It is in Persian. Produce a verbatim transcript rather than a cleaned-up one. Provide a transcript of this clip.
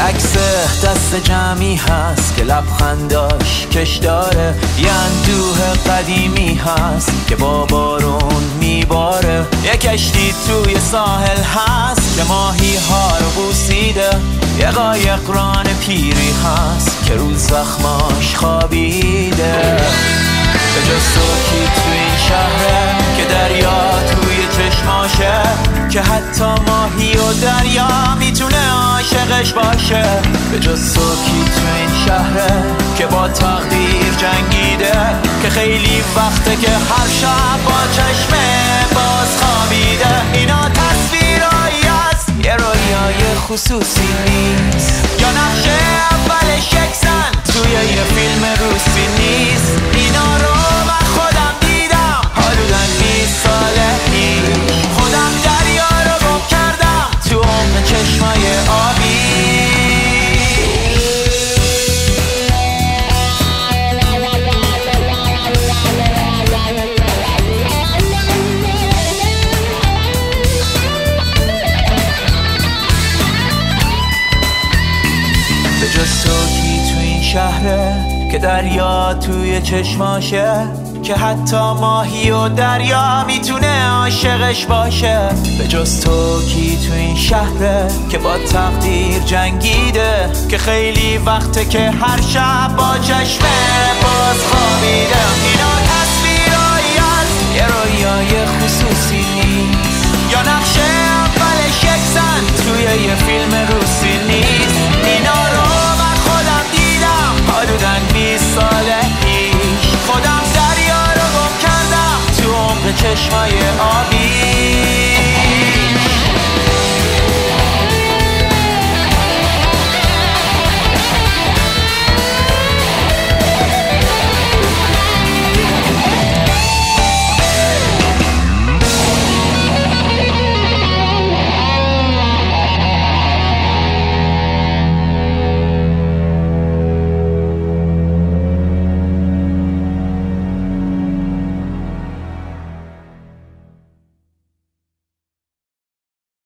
عکس دست جمعی هست که لبخنداش کش داره، یه اندوه قدیمی هست که با بارون میباره، یه کشتی توی ساحل هست که ماهی ها رو بوسیده، یه قایق ران پیری هست که رو زخماش خوابیده. به جز تو کی تو این شهره که دریا توی چشماشه، که حتی ماهی و دریا میتونه عاشقش باشه. به جز تو کی تو این شهره که با تقدیر جنگیده، که خیلی وقته که هر شب با چشم باز خوابیده. اینا تصویرایی هست، یه رویای خصوصی نیست، یا نقشه اولش یک زن توی یه فیلم روسی نیست. اینا رو من خودم دیدم حدوداً بیست ساله پیش، خودم دریا رو گم کردم تو عمق چشمای آبی. به جز تو کی تو این شهره که دریا توی چشماشه، که حتی ماهی و دریا میتونه عاشقش باشه. به جز تو کی تو این شهره که با تقدیر جنگیده، که خیلی وقته که هر شب با چشم باز خوابیده. اینا تصویرایی هست، یه رویای خصوصی نیست، یا نقشه اولش یک زن توی یه فیلم